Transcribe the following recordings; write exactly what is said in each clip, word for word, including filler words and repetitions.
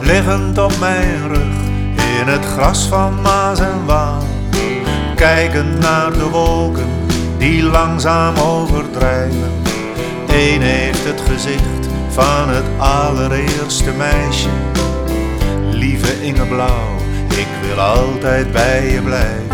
Liggend op mijn rug in het gras van Maas en Waal, kijkend naar de wolken die langzaam overdrijven. Eén heeft het gezicht van het allereerste meisje. Lieve Inge Blauw, ik wil altijd bij je blijven.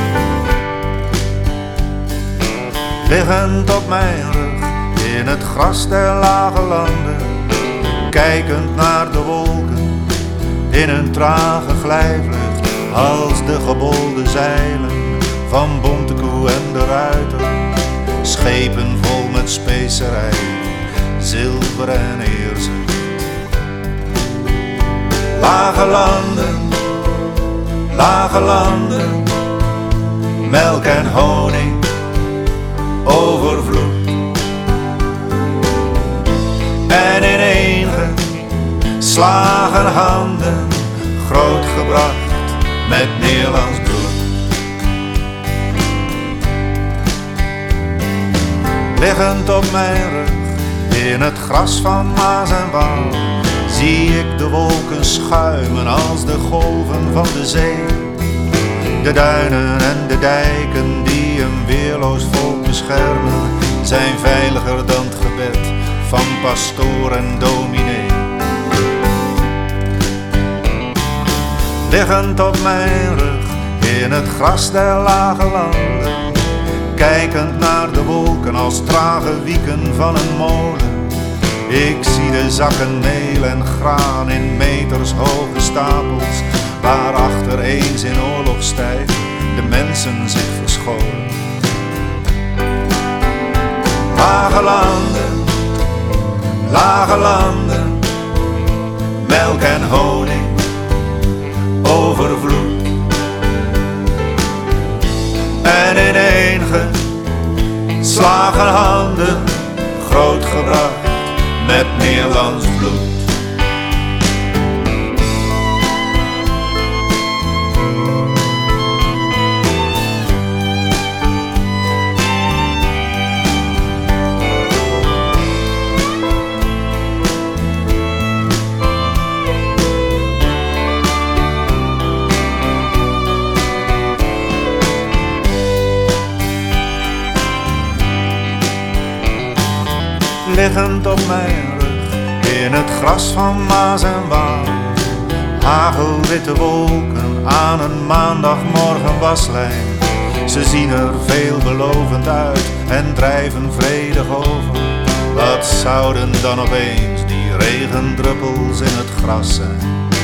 Liggend op mijn rug in het gras der lage landen, kijkend naar de wolken in een trage glijvlucht, als de gebolde zeilen van Bontekoe en de Ruiter. Schepen vol met specerijen, zilver en eerzucht. Lage landen, lage landen, melk en honing, overvloed. En in geslagen handen, grootgebracht met Nederlands bloed. Liggend op mijn rug in het gras van Maas en Waal, zie ik de wolken schuimen als de golven van de zee. De duinen en de dijken die een weerloos volk beschermen, zijn veiliger dan het gebed van pastoor en dominee. Liggend op mijn rug in het gras der lage landen, kijkend naar de wolken als trage wieken van een molen. Ik zie de zakken meel en graan in meters hoge stapels, waarachter eens in oorlogstijd de mensen zich verscholen. Lage landen, lage landen, melk en honing, overvloed. En in één geslagen handen, grootgebracht met Nederlands bloed. Liggend op mijn rug in het gras van Maas en Waal, hagelwitte wolken aan een maandagmorgen waslijn. Ze zien er veelbelovend uit en drijven vredig over. Wat zouden dan opeens die regendruppels in het gras zijn?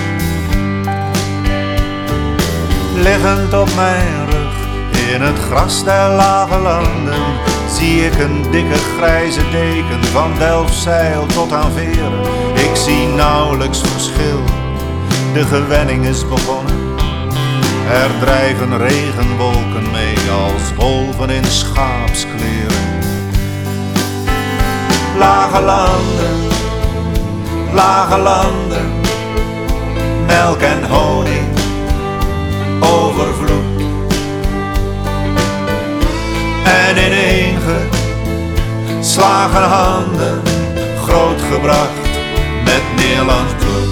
Liggend op mijn rug in het gras der lage landen, zie ik een dikke grijze deken van Delfzijl tot aan Veren. Ik zie nauwelijks verschil, de gewenning is begonnen. Er drijven regenwolken mee als wolven in schaapskleren. Lage landen, lage landen, melk en honing, overvloed. En in één geslagen handen, grootgebracht met Nederlands bloed.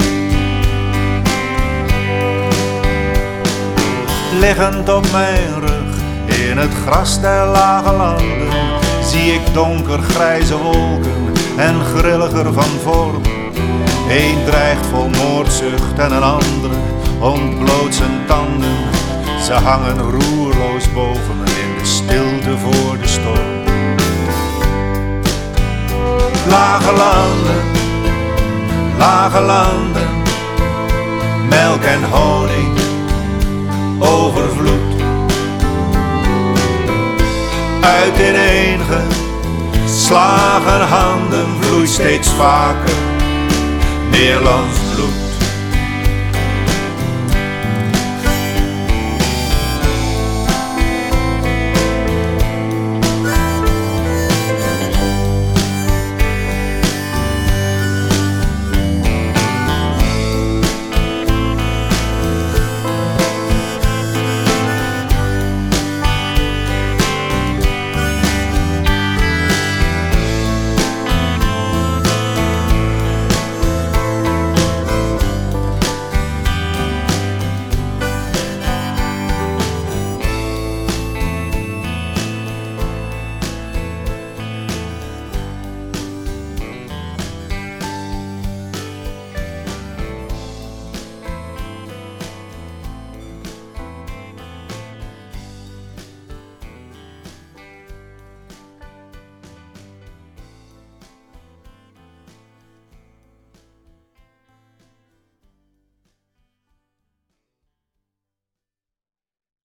Liggend op mijn rug in het gras der lage landen, zie ik donkergrijze wolken en grilliger van vorm. Eén dreigt vol moordzucht en een andere ontbloot zijn tanden. Ze hangen roerloos boven me in de stilte voor de storm. Lage landen, lage landen, melk en honing, overvloed. Uit ineengeslagen handen vloeit steeds vaker Nederlands bloed.